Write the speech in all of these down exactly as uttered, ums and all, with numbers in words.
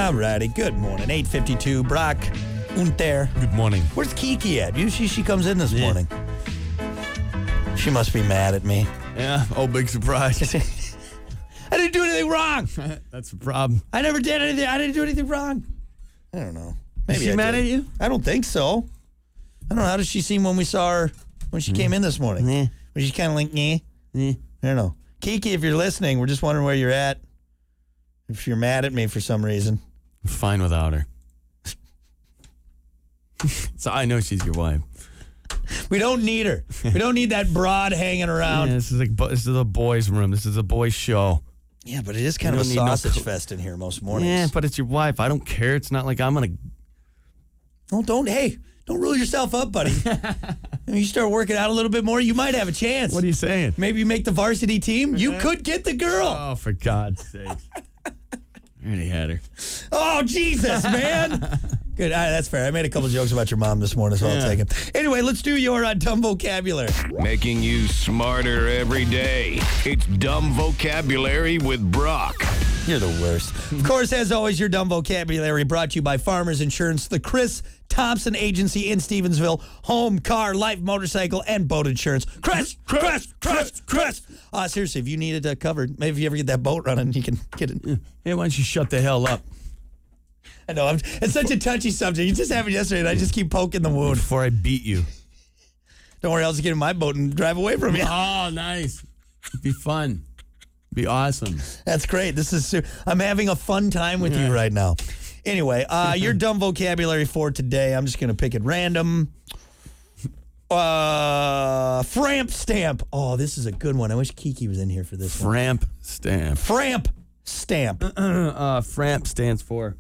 All righty. Good morning. eight fifty-two. Brock, und there. Good morning. Where's Kiki at? Usually she comes in this Yeah. morning. She must be mad at me. Yeah. Oh, big surprise. I didn't do anything wrong. That's a problem. I never did anything. I didn't do anything wrong. I don't know. Maybe Is she I mad did. at you? I don't think so. I don't know. How did she seem when we saw her when she came in this morning? Yeah. Was she kind of like, eh? Yeah. I don't know. Kiki, if you're listening, we're just wondering where you're at. If you're mad at me for some reason. I'm fine without her. So I know she's your wife. We don't need her. We don't need that broad hanging around. Yeah, this is like this is a boys' room. This is a boys' show. Yeah, but it is kind You of a don't need no sausage co- fest in here most mornings. Yeah, but it's your wife. I don't care. It's not like I'm gonna. Oh, don't, hey, don't rule yourself up, buddy. If you start working out a little bit more, you might have a chance. What are you saying? Maybe you make the varsity team. You could get the girl. Oh, for God's sake! I already had her. Oh, Jesus, man. Good. All right, that's fair. I made a couple jokes about your mom this morning, so I'll Yeah. take it. Anyway, let's do your uh, dumb vocabulary. Making you smarter every day. It's Dumb Vocabulary with Brock. You're the worst. Of course, as always, your dumb vocabulary brought to you by Farmers Insurance, the Chris Thompson Agency in Stevensville, home, car, life, motorcycle, and boat insurance. Chris, Chris, Chris, Chris. Uh, seriously, if you need it uh, covered, maybe if you ever get that boat running, you can get it. Hey, why don't you shut the hell up I know, I'm, it's such a touchy subject. You just happened yesterday, and I just keep poking the wound. before I beat you? Don't worry, I'll just get in my boat and drive away from you. Oh, nice. Be fun. Be awesome. That's great. This is su- I'm having a fun time with you right now. Anyway, uh, your dumb vocabulary for today, I'm just going to pick it random. Uh, Framp stamp. Oh, this is a good one. I wish Kiki was in here for this one. Framp stamp. Framp stamp. Uh, Framp stands for.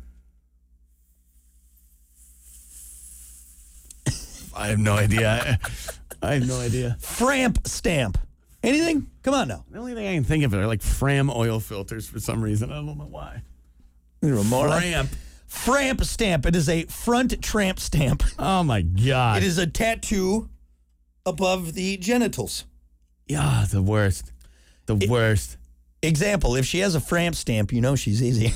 I have no idea. I, I have no idea. Framp stamp. Anything? Come on now. The only thing I can think of are like Fram oil filters for some reason. I don't know why. You're a moron. Framp. Framp stamp. It is a front tramp stamp. Oh my God. It is a tattoo above the genitals. Yeah, the worst. The worst. Example, if she has a Framp stamp, you know she's easy.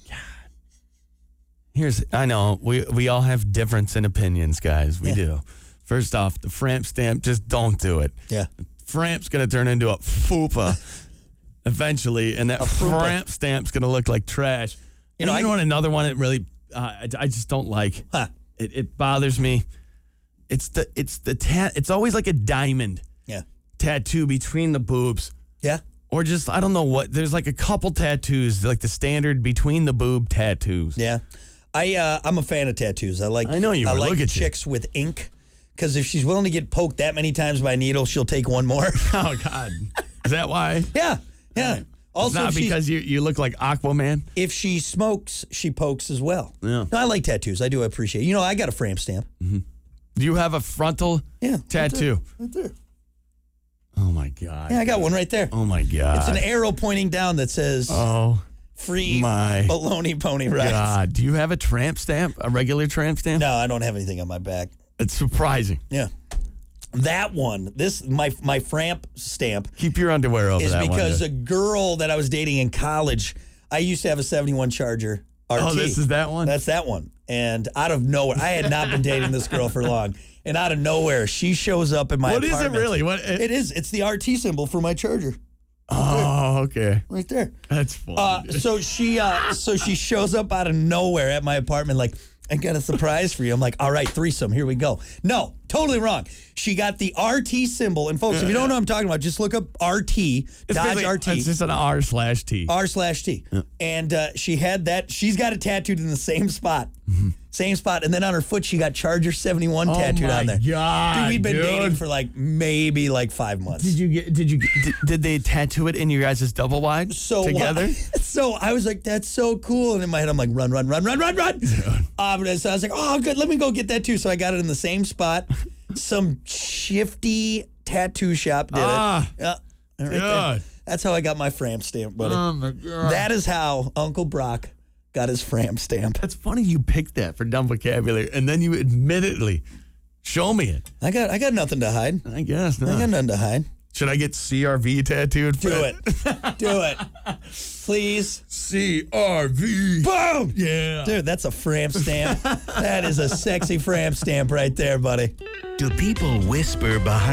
Here's, I know, we, we all have difference in opinions, guys. We Yeah. do. First off, the Framp stamp, just don't do it. Yeah. Framp's going to turn into a fupa eventually, and that fupa. Framp stamp's going to look like trash. You You know, know, I- you know what another one it really, uh, I, I just don't like? Huh. It, it bothers me. It's the, it's the tat, it's always like a diamond Yeah. tattoo between the boobs. Yeah. Or just, I don't know what, there's like a couple tattoos, like the standard between the boob tattoos. Yeah. I, uh, I'm a fan of tattoos. I like I know you I are. like Look at you. chicks with ink because if she's willing to get poked that many times by a needle, she'll take one more. Oh, God. Is that why? yeah. Yeah. It's Also, not if, she's- because you, you look like Aquaman? if she smokes, she pokes as well. Yeah. No, I like tattoos. I do appreciate it. You know, I got a Framp stamp. Do you have a frontal Yeah. tattoo? Right there. Oh, my God. Yeah, I got one right there. Oh, my God. It's an arrow pointing down that says Oh, free my baloney pony rides. God. Do you have a tramp stamp? A regular tramp stamp? No, I don't have anything on my back. It's surprising. Yeah. That one, this my my Framp stamp Keep your underwear over is that because one. a girl that I was dating in college, I used to have a seventy-one Charger R T. Oh, this is that one? That's that one. And out of nowhere, I had not been dating this girl for long. And out of nowhere, she shows up in my What is apartment. it really? What? It is. It's the R T symbol for my Charger. Oh, okay. Right there. That's funny. Uh, so she uh, so she shows up out of nowhere at my apartment like, I got a surprise for you. I'm like, all right, threesome, here we go. No, totally wrong. She got the R T symbol. And folks, if you don't know what I'm talking about, just look up R T, it's Dodge basically- R T. It's just an R slash T. R slash T. And uh, she had that. She's got it tattooed in the same spot. Same spot. And then on her foot, she got Charger seventy-one tattooed oh my on there. God, Dude, we'd been dude. dating for like maybe like five months. Did you get? Did you? Did, did they tattoo it in your guys' double wide so together? so I was like, that's so cool. And in my head, I'm like, run, run, run, run, run, run. Um, and so I was like, oh, good. Let me go get that too. So I got it in the same spot. Some shifty tattoo shop did Ah, it. Yeah, right there. God. That's how I got my Framp stamp, buddy. Oh my God. That is how Uncle Brock got his Framp stamp. That's funny you picked that for dumb vocabulary, and then you admittedly show me it. I got I got nothing to hide. I guess I got not. nothing to hide. Should I get C R V tattooed? Do it. Do it. Please. C R V. Boom! Yeah. Dude, that's a Fram stamp. That is a sexy Fram stamp right there, buddy. Do people whisper behind